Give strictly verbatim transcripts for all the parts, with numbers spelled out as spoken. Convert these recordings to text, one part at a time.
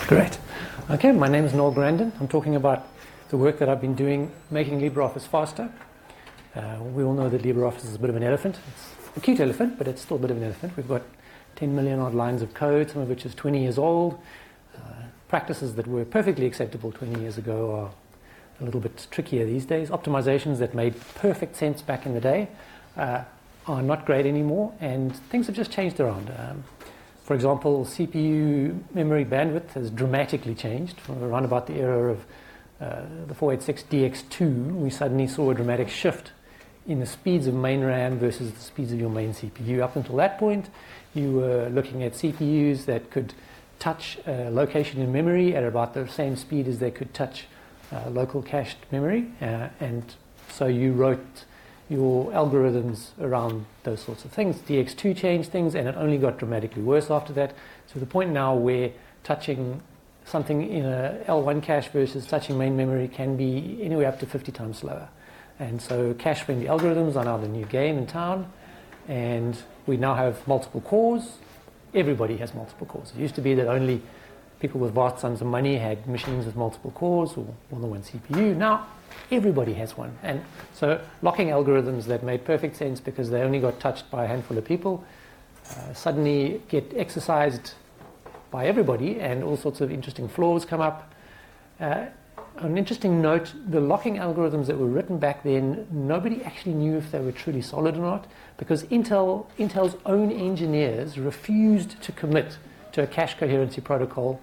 Great. Okay, my name is Noel Grandin. I'm talking about the work that I've been doing making LibreOffice faster. Uh, we all know that LibreOffice is a bit of an elephant. It's a cute elephant, but it's still a bit of an elephant. We've got ten million odd lines of code, some of which is twenty years old. Uh, practices that were perfectly acceptable twenty years ago are a little bit trickier these days. Optimizations that made perfect sense back in the day uh, are not great anymore, and things have just changed around. Um, For example, C P U memory bandwidth has dramatically changed from around about the era of uh, the four eighty-six D X two. We suddenly saw a dramatic shift in the speeds of main RAM versus the speeds of your main C P U. Up until that point, you were looking at C P Us that could touch uh, location in memory at about the same speed as they could touch uh, local cached memory, uh, and so you wrote your algorithms around those sorts of things. D X two changed things, and it only got dramatically worse after that, to the point now where touching something in a L one cache versus touching main memory can be anywhere up to fifty times slower. And so cache-friendly algorithms are now the new game in town, and we now have multiple cores. Everybody has multiple cores. It used to be that only people with vast sums of money had machines with multiple cores or more than one C P U. Now everybody has one, and so locking algorithms that made perfect sense because they only got touched by a handful of people uh, suddenly get exercised by everybody, and all sorts of interesting flaws come up. Uh, an interesting note, the locking algorithms that were written back then, nobody actually knew if they were truly solid or not, because Intel, Intel's own engineers refused to commit to a cache coherency protocol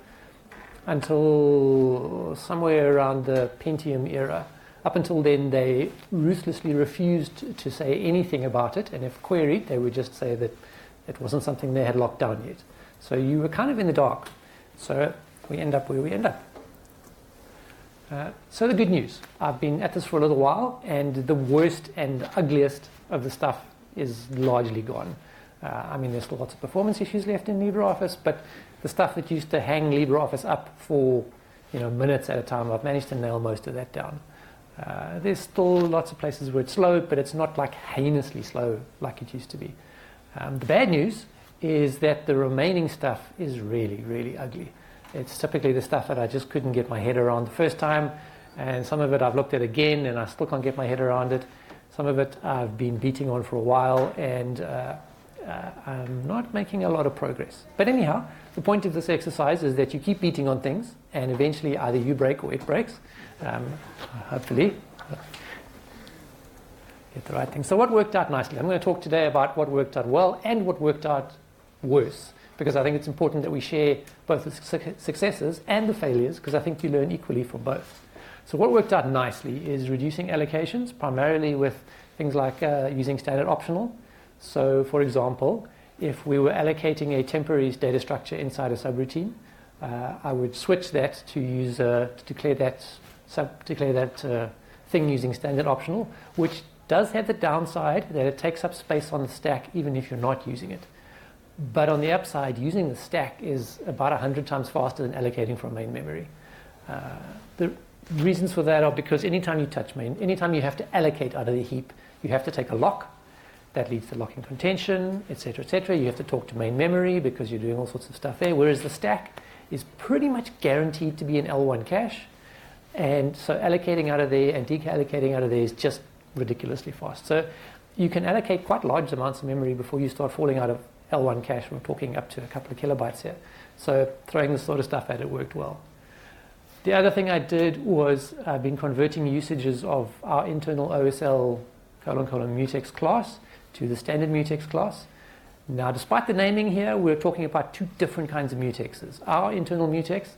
until somewhere around the Pentium era. Up until then, they ruthlessly refused to say anything about it, and if queried, they would just say that it wasn't something they had locked down yet. So you were kind of in the dark. So we end up where we end up. Uh, so the good news, I've been at this for a little while, and the worst and ugliest of the stuff is largely gone. Uh, I mean, there's still lots of performance issues left in LibreOffice, but the stuff that used to hang LibreOffice up for you know minutes at a time, I've managed to nail most of that down. Uh, there's still lots of places where it's slow, but it's not like heinously slow like it used to be. Um, the bad news is that the remaining stuff is really, really ugly. It's typically the stuff that I just couldn't get my head around the first time, and some of it I've looked at again and I still can't get my head around it. Some of it I've been beating on for a while, and uh, uh, I'm not making a lot of progress. But anyhow, the point of this exercise is that you keep beating on things, and eventually either you break or it breaks. Um, hopefully get the right thing. So what worked out nicely? I'm going to talk today about what worked out well and what worked out worse, because I think it's important that we share both the su- successes and the failures, because I think you learn equally from both. So what worked out nicely is reducing allocations, primarily with things like uh, using standard optional. So for example, if we were allocating a temporary data structure inside a subroutine, uh, I would switch that to use uh, to declare that sub declare that uh, thing using standard optional, which does have the downside that it takes up space on the stack even if you're not using it. But on the upside, using the stack is about one hundred times faster than allocating from main memory. Uh, the reasons for that are because anytime you touch main, anytime you have to allocate out of the heap, you have to take a lock. That leads to locking contention, et cetera, et cetera. You have to talk to main memory because you're doing all sorts of stuff there, whereas the stack is pretty much guaranteed to be an L one cache. And so allocating out of there and decallocating out of there is just ridiculously fast. So you can allocate quite large amounts of memory before you start falling out of L one cache. We're talking up to a couple of kilobytes here. So throwing this sort of stuff at it worked well. The other thing I did was I've been converting usages of our internal O S L colon colon mutex class to the standard mutex class. Now, despite the naming here, we're talking about two different kinds of mutexes. Our internal mutex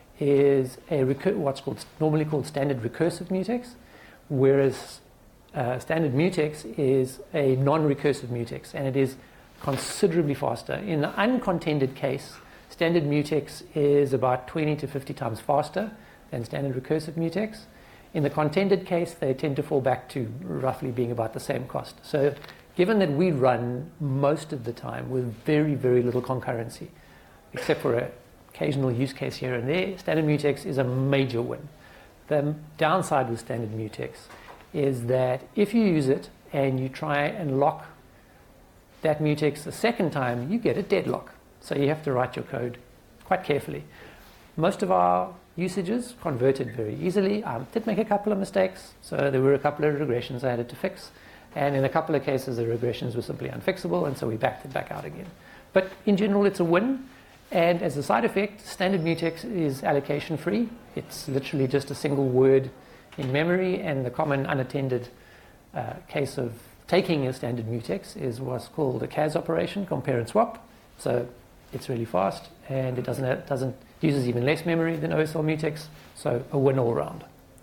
is a recur- what's called normally called standard recursive mutex, whereas uh, standard mutex is a non-recursive mutex, and it is considerably faster. In the uncontended case, standard mutex is about twenty to fifty times faster than standard recursive mutex. In the contended case, they tend to fall back to roughly being about the same cost. So given that we run most of the time with very, very little concurrency, except for an occasional use case here and there, standard mutex is a major win. The downside with standard mutex is that if you use it and you try and lock that mutex a second time, you get a deadlock. So you have to write your code quite carefully. most of our usages converted very easily. I did make a couple of mistakes, so there were a couple of regressions I had to fix. And in a couple of cases, the regressions were simply unfixable, and so we backed it back out again. But in general, it's a win. And as a side effect, standard mutex is allocation free. It's literally just a single word in memory, and the common unattended uh, case of taking a standard mutex is what's called a C A S operation, compare and swap. So it's really fast, and it doesn't, it doesn't uses even less memory than O S L mutex, so a win all round.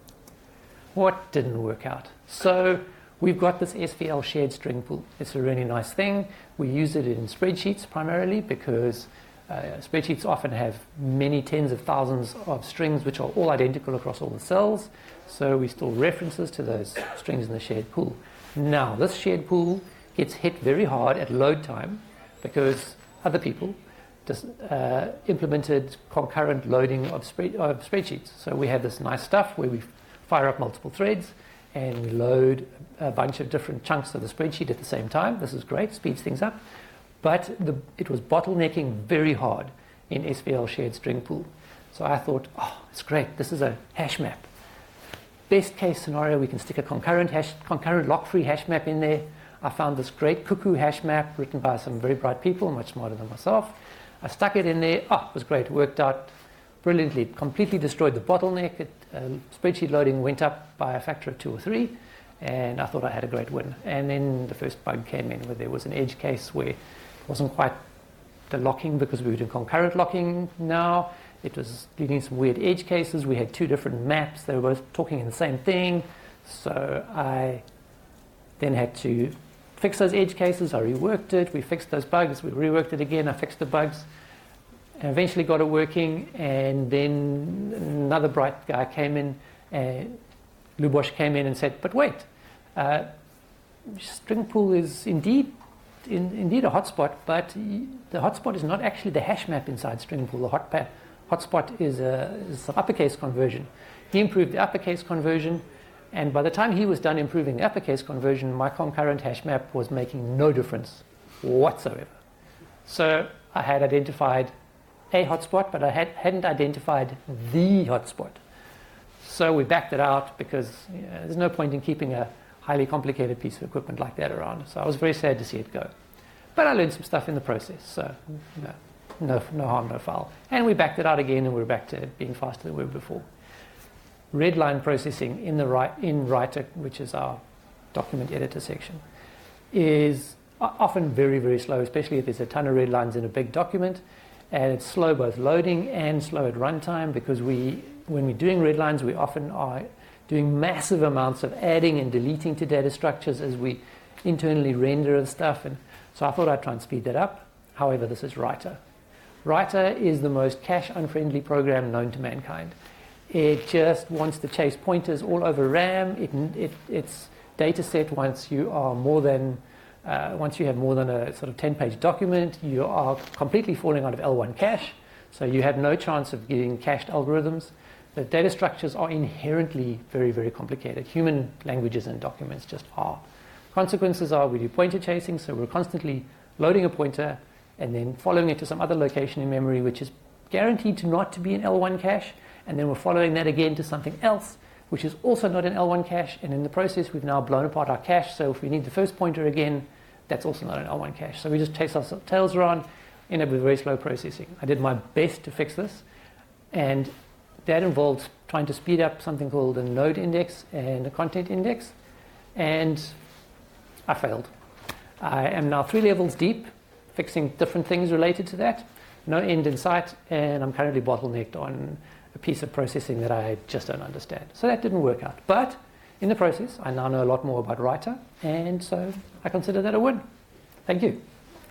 What didn't work out? So we've got this S V L shared string pool. It's a really nice thing. We use it in spreadsheets primarily because uh, spreadsheets often have many tens of thousands of strings which are all identical across all the cells. So we store references to those strings in the shared pool. Now, this shared pool gets hit very hard at load time because other people just uh, implemented concurrent loading of, spread, of spreadsheets. So we have this nice stuff where we fire up multiple threads and we load a bunch of different chunks of the spreadsheet at the same time. This is great, speeds things up. But the, it was bottlenecking very hard in S V L shared string pool. So I thought, oh, it's great. This is a hash map. Best case scenario, we can stick a concurrent hash, concurrent lock-free hash map in there. I found this great cuckoo hash map written by some very bright people, much smarter than myself. I stuck it in there. Oh, it was great. It worked out brilliantly. It completely destroyed the bottleneck. It, uh, spreadsheet loading went up by a factor of two or three, and I thought I had a great win. And then the first bug came in where there was an edge case where it wasn't quite the locking because we were doing concurrent locking now. It was leading some weird edge cases. We had two different maps. They were both talking in the same thing. So I then had to fix those edge cases. I reworked it. We fixed those bugs. We reworked it again. I fixed the bugs. And eventually got it working. And then another bright guy came in. And Lubosh came in and said, but wait, uh, string pool is indeed in, indeed a hotspot, but the hotspot is not actually the hash map inside string pool. The hot pa- hotspot is a, is an uppercase conversion. He improved the uppercase conversion. And by the time he was done improving the uppercase conversion, my concurrent hash map was making no difference whatsoever. So I had identified a hotspot, but I had, hadn't identified the hotspot. So we backed it out because you know, there's no point in keeping a highly complicated piece of equipment like that around. So I was very sad to see it go. But I learned some stuff in the process, so no, no, no harm, no foul. And we backed it out again, and we're back to being faster than we were before. Redline processing in the right in Writer, which is our document editor section, is often very, very slow, especially if there's a ton of red lines in a big document. And it's slow both loading and slow at runtime because we, when we're doing red lines, we often are doing massive amounts of adding and deleting to data structures as we internally render and stuff. And so I thought I'd try and speed that up. However, this is Writer. Writer is the most cache-unfriendly program known to mankind. It just wants to chase pointers all over RAM. It, it, its data set, once you are more than, uh, once you have more than a sort of ten-page document, you are completely falling out of L one cache. So you have no chance of getting cached algorithms. The data structures are inherently very, very complicated. Human languages and documents just are. Consequences are we do pointer chasing, so we're constantly loading a pointer and then following it to some other location in memory, which is guaranteed to not to be in L one cache. And then we're following that again to something else, which is also not an L one cache. And in the process, we've now blown apart our cache. So if we need the first pointer again, that's also not an L one cache. So we just chase our tails around, end up with very slow processing. I did my best to fix this. And that involved trying to speed up something called a node index and a content index. And I failed. I am now three levels deep, fixing different things related to that. No end in sight. And I'm currently bottlenecked on a piece of processing that I just don't understand. So that didn't work out. But in the process, I now know a lot more about Writer, and so I consider that a win. Thank you.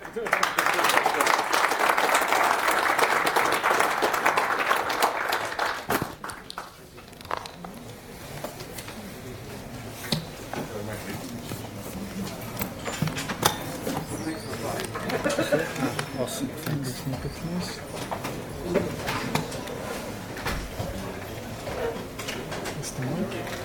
Awesome. Thanks. That's the mic.